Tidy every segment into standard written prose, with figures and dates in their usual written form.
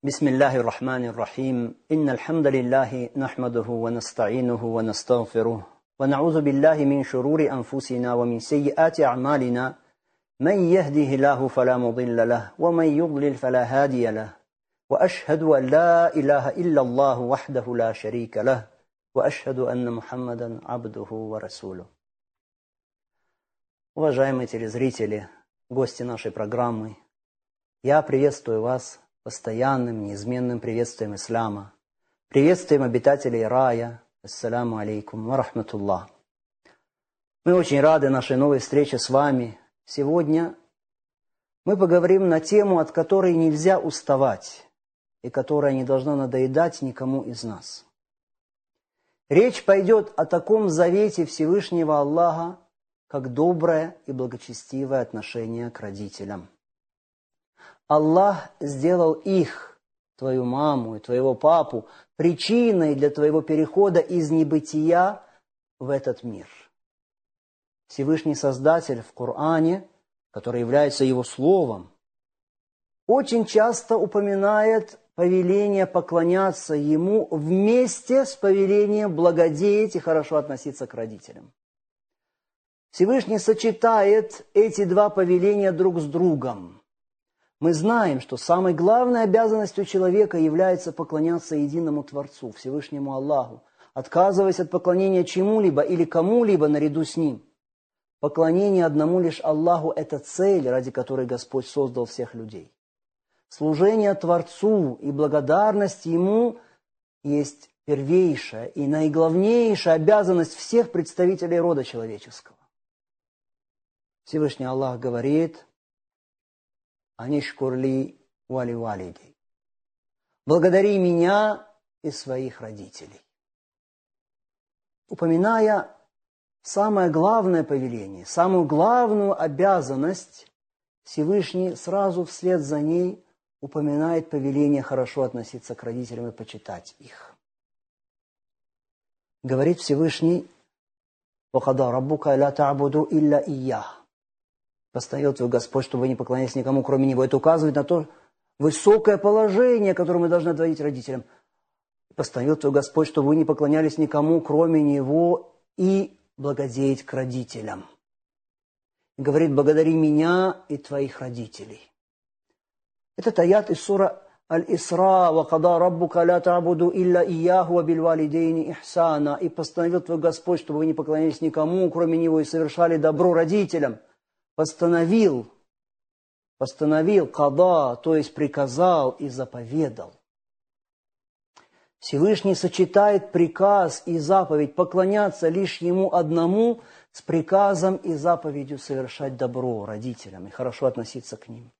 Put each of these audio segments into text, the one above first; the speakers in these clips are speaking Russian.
بسم الله الرحمن الرحيم إن الحمد لله نحمده ونستعينه ونستغفره ونعوذ بالله من شرور أنفسنا ومن سيئات أعمالنا من يهده الله فلا مضل له ومن يضلل فلا هادي له وأشهد أن لا إله إلا الله وحده لا شريك له وأشهد أن محمدا عبده ورسوله. Уважаемые телезрители, гости нашей программы, я приветствую вас постоянным, неизменным приветствием ислама, приветствием обитателей рая. Ассаляму алейкум ва рахматуллах. Мы очень рады нашей новой встрече с вами. Сегодня мы поговорим на тему, от которой нельзя уставать и которая не должна надоедать никому из нас. Речь пойдет о таком завете Всевышнего Аллаха, как доброе и благочестивое отношение к родителям. Аллах сделал их, твою маму и твоего папу, причиной для твоего перехода из небытия в этот мир. Всевышний Создатель в Коране, который является Его Словом, очень часто упоминает повеление поклоняться Ему вместе с повелением благодеть и хорошо относиться к родителям. Всевышний сочетает эти два повеления друг с другом. Мы знаем, что самой главной обязанностью человека является поклоняться единому Творцу, Всевышнему Аллаху, отказываясь от поклонения чему-либо или кому-либо наряду с Ним. Поклонение одному лишь Аллаху – это цель, ради которой Господь создал всех людей. Служение Творцу и благодарность Ему есть первейшая и наиглавнейшая обязанность всех представителей рода человеческого. Всевышний Аллах говорит: «Анишкурли вали валиди». «Благодари меня и своих родителей». Упоминая самое главное повеление, самую главную обязанность, Всевышний сразу вслед за ней упоминает повеление хорошо относиться к родителям и почитать их. Говорит Всевышний: «Вахада раббука ля та'буду илля иyyah». Постановил твой Господь, чтобы вы не поклонялись никому, кроме Него. Это указывает на то высокое положение, которое мы должны отводить родителям. Постановил твой Господь, чтобы вы не поклонялись никому, кроме Него, и благодеть к родителям. И говорит: благодари меня и твоих родителей. Этот аят из сура Аль-Исра: «Вакада раббука ля та'буду илля ияху ва биль валидейни ихсана». И постановил твой Господь, чтобы вы не поклонялись никому, кроме Него, и совершали добро родителям. Постановил, када, то есть приказал и заповедал. Всевышний сочетает приказ и заповедь поклоняться лишь Ему одному с приказом и заповедью совершать добро родителям и хорошо относиться к ним.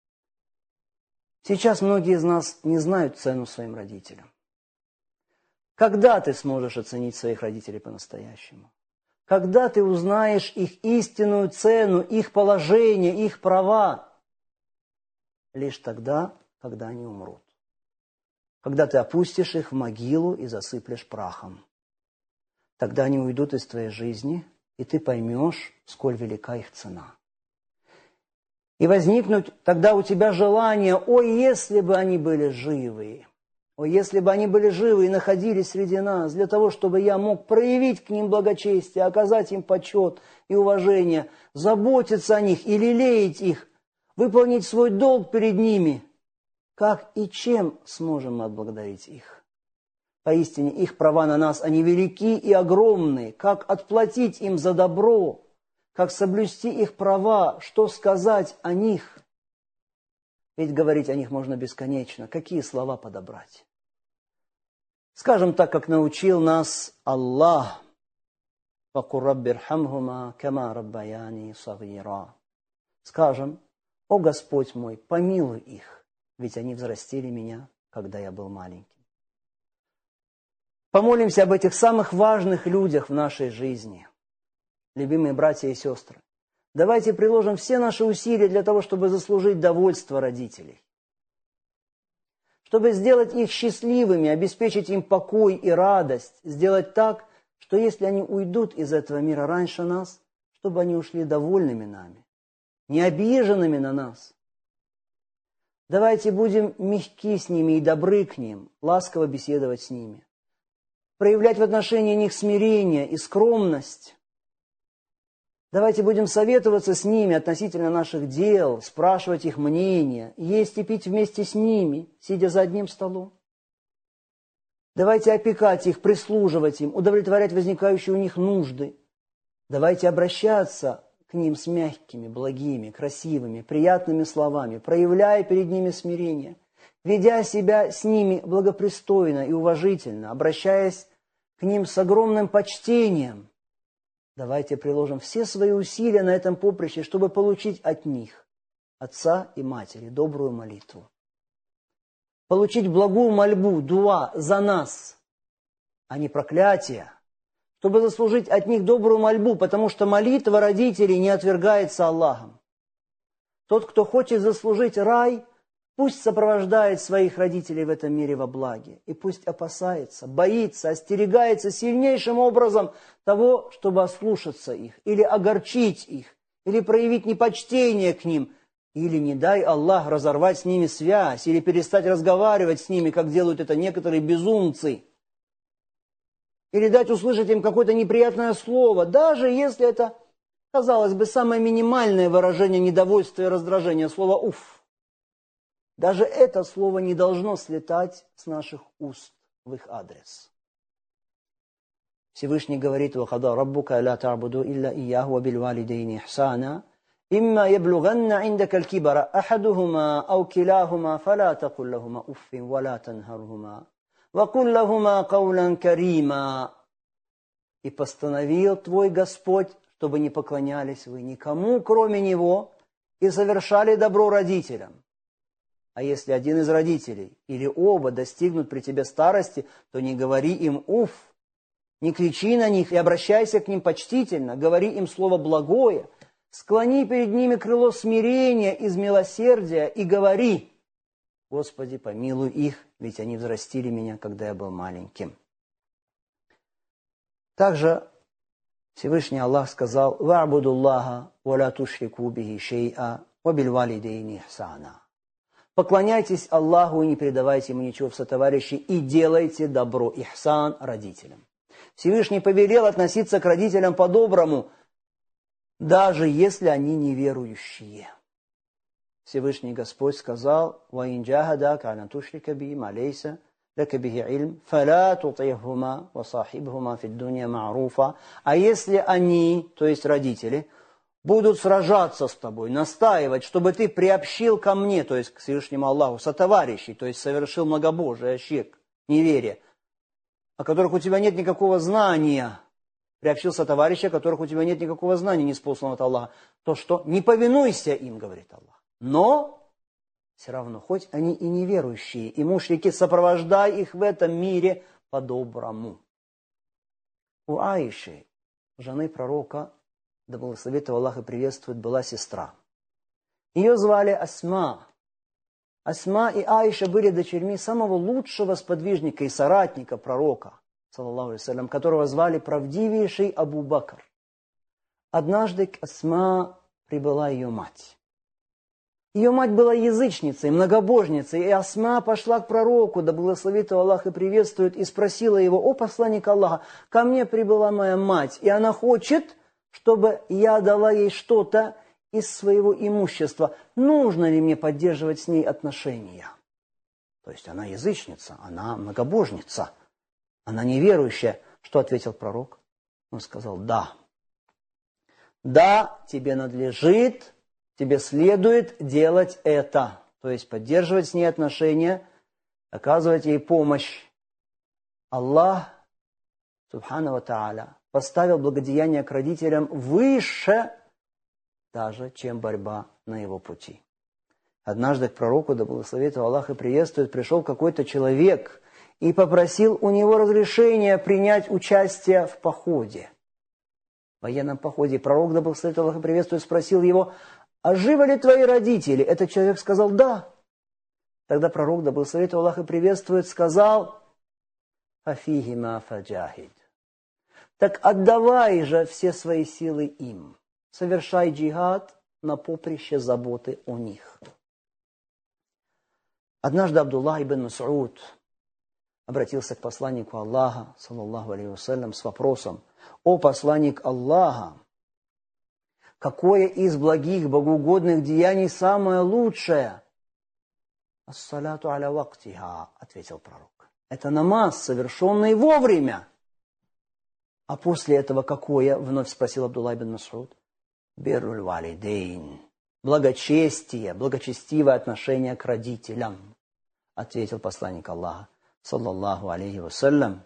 Сейчас многие из нас не знают цену своим родителям. Когда ты сможешь оценить своих родителей по-настоящему? Когда ты узнаешь их истинную цену, их положение, их права? Лишь тогда, когда они умрут. Когда ты опустишь их в могилу и засыплешь прахом. Тогда они уйдут из твоей жизни, и ты поймешь, сколь велика их цена. И возникнут тогда у тебя желание: ой, если бы они были живы! О, если бы они были живы и находились среди нас, для того, чтобы я мог проявить к ним благочестие, оказать им почет и уважение, заботиться о них и лелеять их, выполнить свой долг перед ними. Как и чем сможем мы отблагодарить их? Поистине, их права на нас, они велики и огромны. Как отплатить им за добро? Как соблюсти их права? Что сказать о них? Ведь говорить о них можно бесконечно. Какие слова подобрать? Скажем так, как научил нас Аллах: «Вакур рабби рхамхума кама раббаяни сагира». Скажем: «О Господь мой, помилуй их, ведь они взрастили меня, когда я был маленьким». Помолимся об этих самых важных людях в нашей жизни. Любимые братья и сестры, давайте приложим все наши усилия для того, чтобы заслужить довольство родителей. Чтобы сделать их счастливыми, обеспечить им покой и радость, сделать так, что если они уйдут из этого мира раньше нас, чтобы они ушли довольными нами, не обиженными на нас. Давайте будем мягки с ними и добры к ним, ласково беседовать с ними. Проявлять в отношении них смирение и скромность. Давайте будем советоваться с ними относительно наших дел, спрашивать их мнение, есть и пить вместе с ними, сидя за одним столом. Давайте опекать их, прислуживать им, удовлетворять возникающие у них нужды. Давайте обращаться к ним с мягкими, благими, красивыми, приятными словами, проявляя перед ними смирение, ведя себя с ними благопристойно и уважительно, обращаясь к ним с огромным почтением. Давайте приложим все свои усилия на этом поприще, чтобы получить от них, отца и матери, добрую молитву. Получить благую мольбу, дуа за нас, а не проклятие, чтобы заслужить от них добрую мольбу, потому что молитва родителей не отвергается Аллахом. Тот, кто хочет заслужить рай, пусть сопровождает своих родителей в этом мире во благе, и пусть опасается, боится, остерегается сильнейшим образом того, чтобы ослушаться их, или огорчить их, или проявить непочтение к ним, или, не дай Аллах, разорвать с ними связь, или перестать разговаривать с ними, как делают это некоторые безумцы, или дать услышать им какое-то неприятное слово, даже если это, казалось бы, самое минимальное выражение недовольства и раздражения, слово «уф». Даже это слово не должно слетать с наших уст в их адрес. Всевышний говорит: «Вахада раббука ла та'буду илля ияху ва бил валидейни ихсана, имма яблуганна индaka аль-кибара ахадухума ау килахума фала такул лахума уффин ва ла танхархума ва кул лахума каулан карима». И постановил твой Господь, чтобы не поклонялись вы никому, кроме Него, и совершали добро родителям. А если один из родителей или оба достигнут при тебе старости, то не говори им «уф», не кричи на них и обращайся к ним почтительно, говори им слово благое, склони перед ними крыло смирения из милосердия и говори: «Господи, помилуй их, ведь они взрастили меня, когда я был маленьким». Также Всевышний Аллах сказал: «Ва'будуллаха ва ла тушрику бихи шей'a ва бил валидейни ихсана». Поклоняйтесь Аллаху и не предавайте Ему ничего в сотоварищи, и делайте добро, ихсан, родителям. Всевышний повелел относиться к родителям по-доброму, даже если они неверующие. Всевышний Господь сказал: «Ваин джахадака аля тушрика би ма лейса лака бихи илм, фала тутихума ва сахибхума фид дунья ма'руфа». А если они, то есть родители, будут сражаться с тобой, настаивать, чтобы ты приобщил ко мне, то есть к Всевышнему Аллаху, сотоварищей, то есть совершил многобожие, ширк, неверие, о которых у тебя нет никакого знания, приобщил сотоварищей, о которых у тебя нет никакого знания, ниспосланного от Аллаха, то что? Не повинуйся им, говорит Аллах. Но все равно, хоть они и неверующие, и мушрики, сопровождай их в этом мире по-доброму. У Аиши, жены пророка, да благословит его Аллах и приветствует, была сестра. Ее звали Асма. Асма и Аиша были дочерьми самого лучшего сподвижника и соратника пророка, саллаллаху алейхи ва саллям, которого звали правдивейший Абу Бакр. Однажды к Асма прибыла ее мать. Ее мать была язычницей, многобожницей, и Асма пошла к пророку, да благословит его Аллах и приветствует, и спросила его: «О посланник Аллаха, ко мне прибыла моя мать, и она хочет, чтобы я дала ей что-то из своего имущества. Нужно ли мне поддерживать с ней отношения?» То есть она язычница, она многобожница, она неверующая. Что ответил пророк? Он сказал: «Да. Да, тебе надлежит, тебе следует делать это». То есть поддерживать с ней отношения, оказывать ей помощь. Аллах, субхану ва тааля, поставил благодеяние к родителям выше даже, чем борьба на его пути. Однажды к пророку, да благословит его Аллах и приветствует, пришел какой-то человек и попросил у него разрешения принять участие в походе, в военном походе. Пророк, да благословит Аллах и приветствует, спросил его: «А живы ли твои родители?» Этот человек сказал: «Да». Тогда пророк, да благословит Аллах и приветствует, сказал: «Афихима фаджахид». Так отдавай же все свои силы им. Совершай джихад на поприще заботы о них. Однажды Абдуллах ибн Мас'уд обратился к посланнику Аллаха, саллаллаху алейхи вассалям, с вопросом: «О посланник Аллаха, какое из благих, богоугодных деяний самое лучшее?» «Ас-саляту аля вактиха», ответил пророк. «Это намаз, совершенный вовремя». «А после этого какое?» вновь спросил Абдуллах ибн Мас'уд. «Бирруль валидейн». Благочестие, благочестивое отношение к родителям, ответил посланник Аллаха, саллаллаху алейхи вассалям.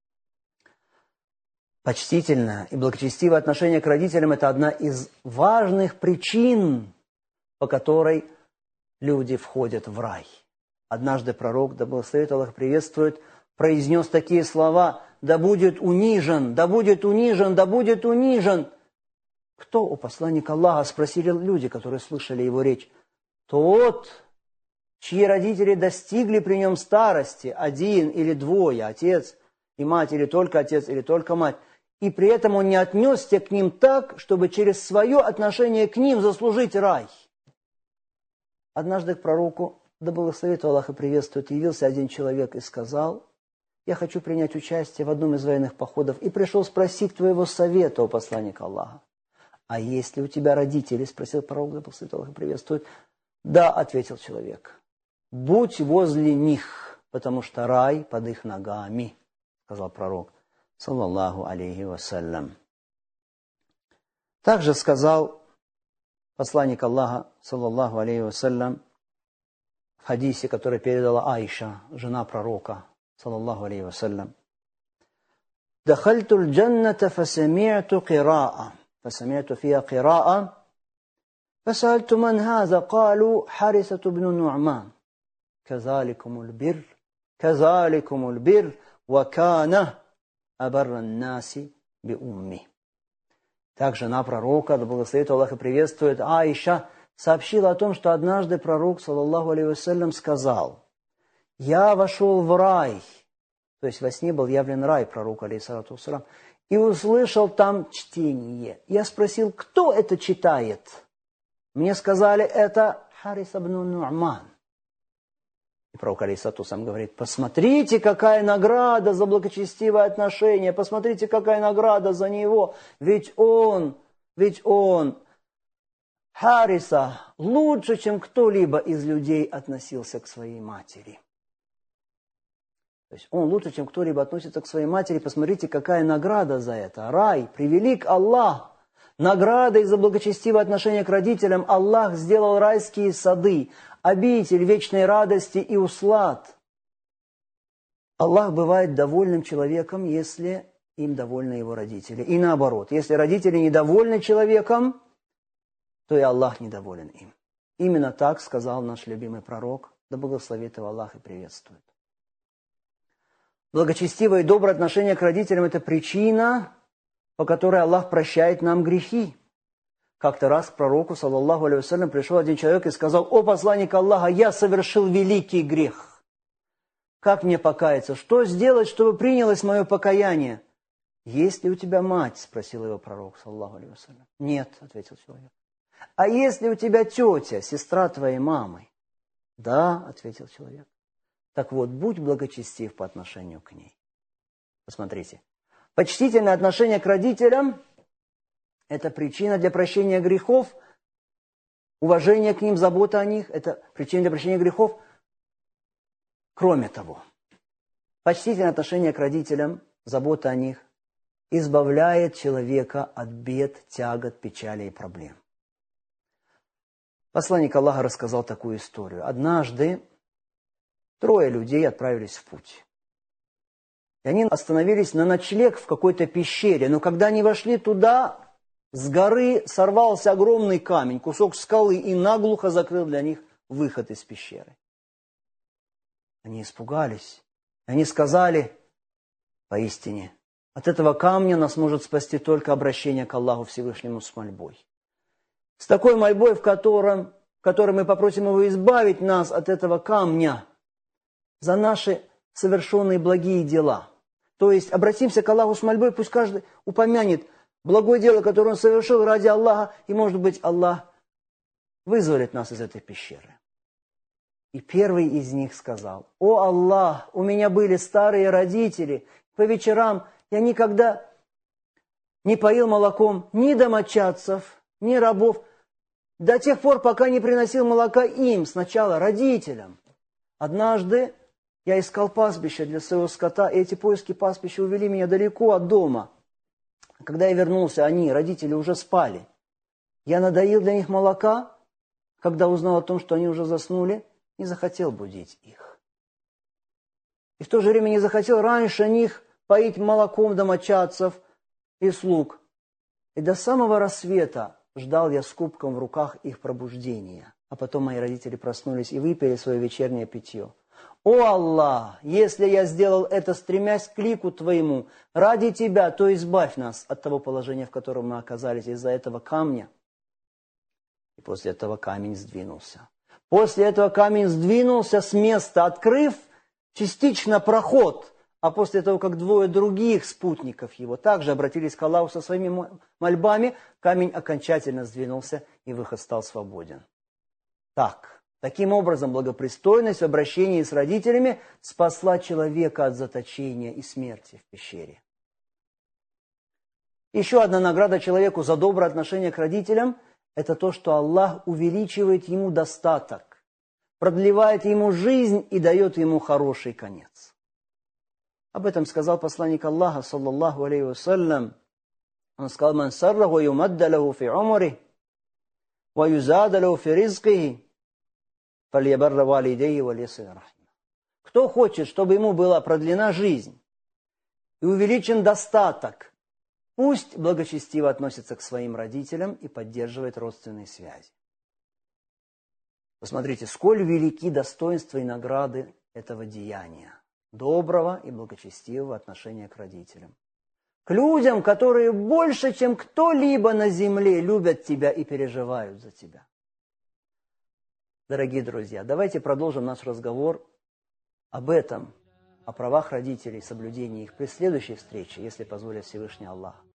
Почтительное и благочестивое отношение к родителям – это одна из важных причин, по которой люди входят в рай. Однажды пророк, да благословит Аллах приветствует, произнес такие слова: «Да будет унижен, да будет унижен, да будет унижен». «Кто у посланника Аллаха?» – спросили люди, которые слышали его речь. «Тот, чьи родители достигли при нем старости, один или двое, отец и мать, или только отец, или только мать, и при этом он не отнесся к ним так, чтобы через свое отношение к ним заслужить рай». Однажды к пророку, да благословит Аллах и приветствует, явился один человек и сказал: «Я хочу принять участие в одном из военных походов и пришел спросить твоего совета, о посланника Аллаха». «А есть ли у тебя родители?» – спросил пророк, да благословит Аллах и приветствует. «Да», – ответил человек. «Будь возле них, потому что рай под их ногами», – сказал пророк, саллаллаху алейхи вассалям. Также сказал посланник Аллаха, саллаллаху алейхи вассалям, в хадисе, который передала Аиша, жена пророка, саллаллаху алейхи вассалям: «Дахальту л-джанната фасами'ту қира'a». فسمعت فيها قراءة فسألت من هذا قالوا حارثة بن النعمان كذلكم البر وكان أبر الناس بأمه. Также жена пророка, да благословит Аллах и приветствует, Аиша, сообщила о том, что однажды пророк, саллаллаху алейхи вассалям, сказал: «Я вошел в рай», то есть во сне был явлен рай пророку, алейхиссалату вассалям, и услышал там чтение. Я спросил: кто это читает? Мне сказали: это Харис ибн Ну'ман. И пророк алейхиссалату вассалям говорит: посмотрите, какая награда за благочестивое отношение, посмотрите, какая награда за него, ведь он, Хариса, лучше, чем кто-либо из людей относился к своей матери. То есть он лучше, чем кто-либо относится к своей матери. Посмотрите, какая награда за это. Рай, превелик Аллах. Наградой за благочестивое отношение к родителям Аллах сделал райские сады, обитель вечной радости и услад. Аллах бывает довольным человеком, если им довольны его родители. И наоборот, если родители недовольны человеком, то и Аллах недоволен им. Именно так сказал наш любимый пророк, да благословит его Аллах и приветствует. Благочестивое и доброе отношение к родителям – это причина, по которой Аллах прощает нам грехи. Как-то раз к пророку, саллаллаху алейхи вассалям, пришел один человек и сказал: «О посланник Аллаха, я совершил великий грех. Как мне покаяться? Что сделать, чтобы принялось мое покаяние?» «Есть ли у тебя мать?» – спросил его пророк, саллаллаху алейхи вассалям. «Нет», – ответил человек. «А есть ли у тебя тетя, сестра твоей мамы?» «Да», – ответил человек. Так вот, будь благочестив по отношению к ней. Посмотрите. Почтительное отношение к родителям – это причина для прощения грехов. Уважение к ним, забота о них – это причина для прощения грехов. Кроме того, почтительное отношение к родителям, забота о них избавляет человека от бед, тягот, печали и проблем. Посланник Аллаха рассказал такую историю. Однажды 3 людей отправились в путь. И они остановились на ночлег в какой-то пещере. Но когда они вошли туда, с горы сорвался огромный камень, кусок скалы, и наглухо закрыл для них выход из пещеры. Они испугались. Они сказали: поистине, от этого камня нас может спасти только обращение к Аллаху Всевышнему с мольбой. С такой мольбой, в которой мы попросим Его избавить нас от этого камня за наши совершенные благие дела. То есть обратимся к Аллаху с мольбой, пусть каждый упомянет благое дело, которое он совершил ради Аллаха, и, может быть, Аллах вызволит нас из этой пещеры. И первый из них сказал: «О Аллах, у меня были старые родители, по вечерам я никогда не поил молоком ни домочадцев, ни рабов, до тех пор, пока не приносил молока им, сначала родителям. Однажды я искал пастбище для своего скота, и эти поиски пастбища увели меня далеко от дома. Когда я вернулся, родители, уже спали. Я надоил для них молока, когда узнал о том, что они уже заснули, не захотел будить их. И в то же время не захотел раньше них поить молоком домочадцев и слуг. И до самого рассвета ждал я с кубком в руках их пробуждения. А потом мои родители проснулись и выпили свое вечернее питье. О Аллах, если я сделал это, стремясь к лику Твоему, ради Тебя, то избавь нас от того положения, в котором мы оказались из-за этого камня». И после этого камень сдвинулся. После этого камень сдвинулся с места, открыв частично проход. А после того, как двое других спутников его также обратились к Аллаху со своими мольбами, камень окончательно сдвинулся, и выход стал свободен. Таким образом, благопристойность в обращении с родителями спасла человека от заточения и смерти в пещере. Еще одна награда человеку за доброе отношение к родителям – это то, что Аллах увеличивает ему достаток, продлевает ему жизнь и дает ему хороший конец. Об этом сказал посланник Аллаха, саллаллаху алейхи вассалям. Он сказал: «Ман сарраху юмадда лаху фи умрихи, ва юзада лаху фи ризкихи, фальябарра валидейхи ва лисиль рахима». Кто хочет, чтобы ему была продлена жизнь и увеличен достаток, пусть благочестиво относится к своим родителям и поддерживает родственные связи. Посмотрите, сколь велики достоинства и награды этого деяния. Доброго и благочестивого отношения к родителям. К людям, которые больше, чем кто-либо на земле, любят тебя и переживают за тебя. Дорогие друзья, давайте продолжим наш разговор об этом, о правах родителей, соблюдении их при следующей встрече, если позволит Всевышний Аллах.